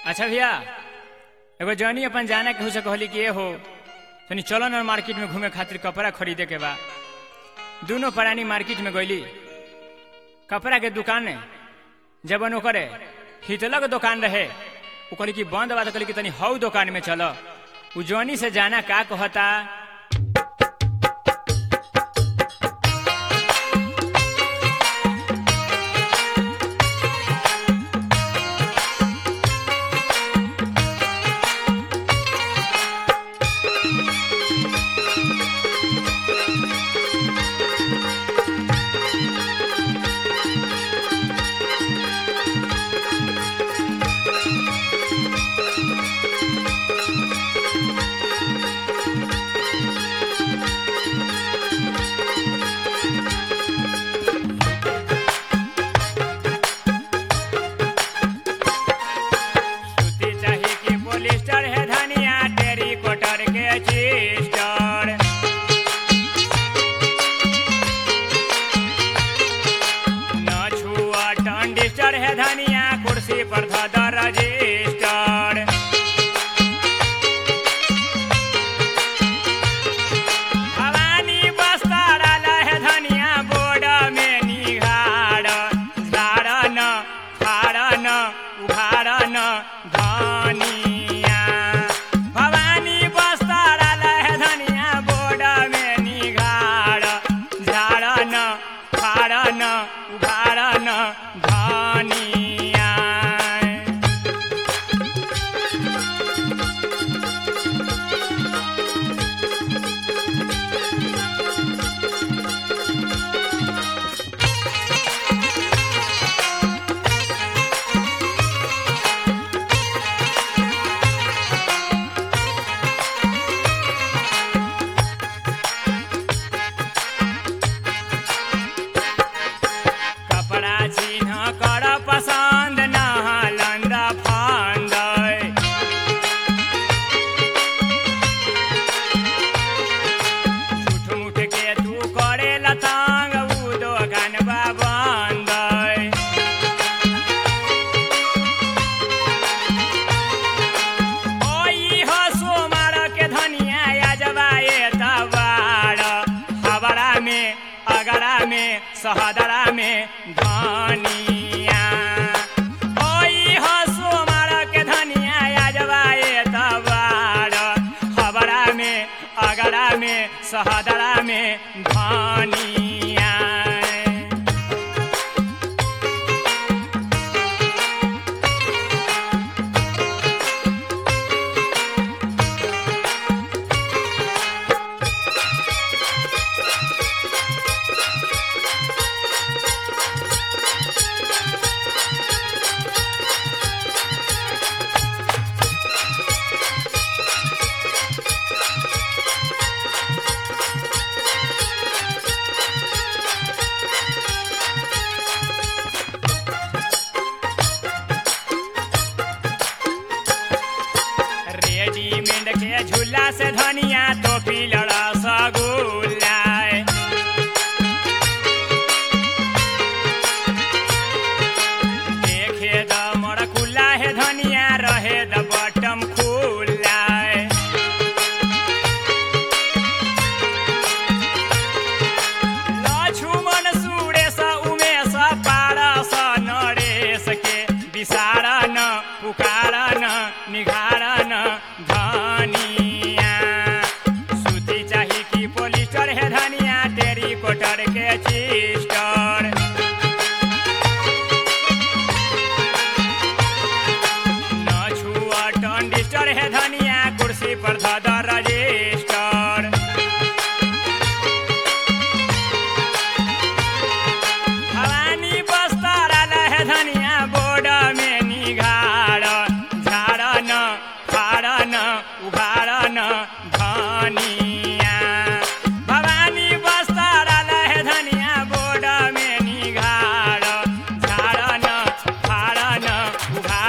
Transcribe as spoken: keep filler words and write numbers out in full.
अच्छा भैया एगो जनी अपन जाना के से कहली कि ए हो तनी चलो न मार्केट में घूमे खातिर कपड़ा खरीदे के बा। दोनों प्राणी मार्केट में गईली कपड़ा के दुकान है। जब ओकरे हितलक दुकान रहे वो कहली कि बंद बा, तो कहली कि तनी हऊ दुकान में चलो। उ जनी से जाना का कहता है धनिया कुर्सी पर धदा रजिस्टर। भवानी बस्तर है धनिया बोर्ड में निघाड़ झाड़न फाड़न उघाड़न धनिया। भवानी बस्तर है धनिया बोर्ड में निघाड़ झाड़न फाड़न उघाड़न धनिया। कपड़ा चिन्ह कर पसंद नहलंद फंद। झूठ मूठ के तू करे लतांग उ दोकान बा बंद। ओई हो सोमार के धनिया आजबा ए तबाड़। हबड़ा में अगड़ा में सहदरा में धनिया। ओई हो सोमार के धनिया आजबा ए तबाड़। हबड़ा में अगड़ा में सहदरा में धनिया। रेडीमेड के झूला से धनिया तो पिलड़ा सगुल्ला। देखे द मोड़ खुला है धनिया रहे द बटम खुला। लक्ष्मण सुरेश उमेश पारस नरेश के विसारन पुकारन निघारन धनिया। सूती चाही की पोलिस्टर है धनिया टेरी कोटर के चिस्टर। न छुआ टंडिस्टर है धनिया कुर्सी पर धदा रजिस्टर। भवानी बस्तर है धनिया बोर्ड में निघाड़ झाड़न फाड़न उघाड़न धनिया। भवानी बस्तर है धनिया बोर्ड में निघाड़ झाड़न फाड़न उघाड़न